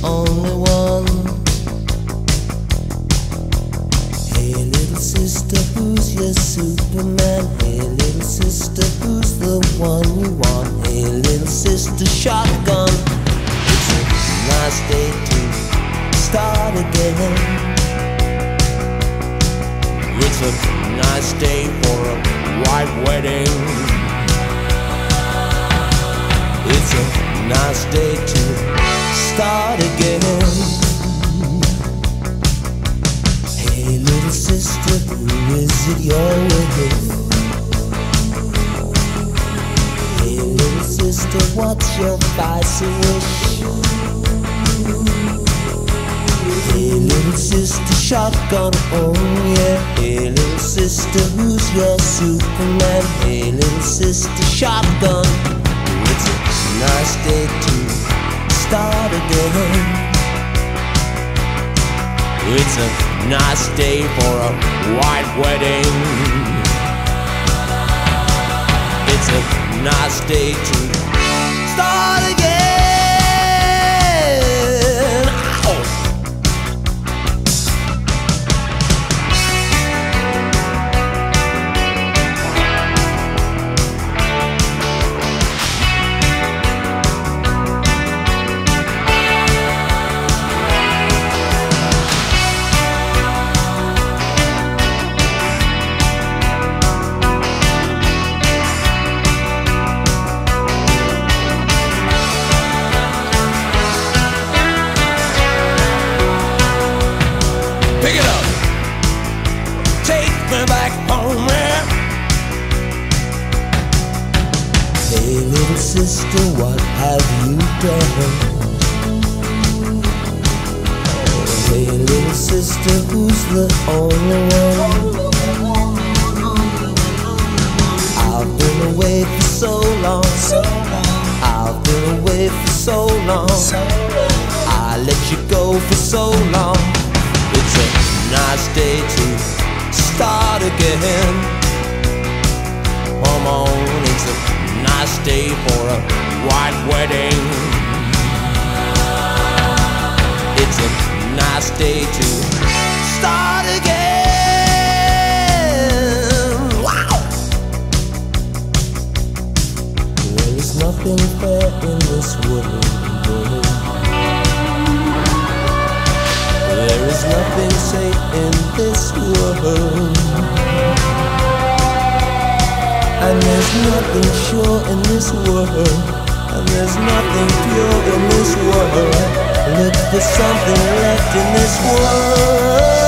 only one. Hey little sister, who's your Superman? Hey little sister, who's the one you want? Hey little sister, shotgun. It's a nice day to start again. It's a nice day for a white wedding. It's a nice day to start again. Hey little sister, who is it you're with? Hey little sister, what's your spicy wish? Hey little sister, shotgun, oh yeah. Hey little sister, who's your Superman? Hey little sister, shotgun. It's a nice day to start again. It's a nice day for a white wedding. It's a nice day to start again. Pick it up, take me back home, man. Hey little sister, what have you done? Hey little sister, who's the only one? I've been away for so long. I've been away for so long. I let you go for so long. It's a nice day to start again. Come on, it's a nice day for a white wedding. It's a nice day to start again. Wow! There is nothing fair in this world. There is nothing safe in this world, and there's nothing sure in this world, and there's nothing pure in this world. Look for something left in this world.